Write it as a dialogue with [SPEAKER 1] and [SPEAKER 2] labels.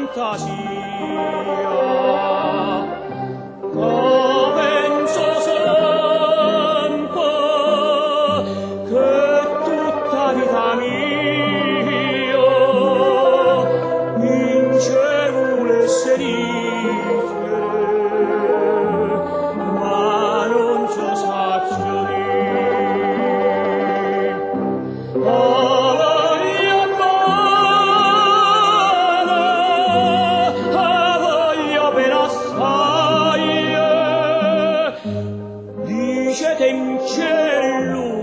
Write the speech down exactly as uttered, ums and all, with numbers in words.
[SPEAKER 1] fantasia penso sempre che tutta vita mia in cielo volesse dire ma non so saggio dire voglia bene voglia per assai dicete in cielo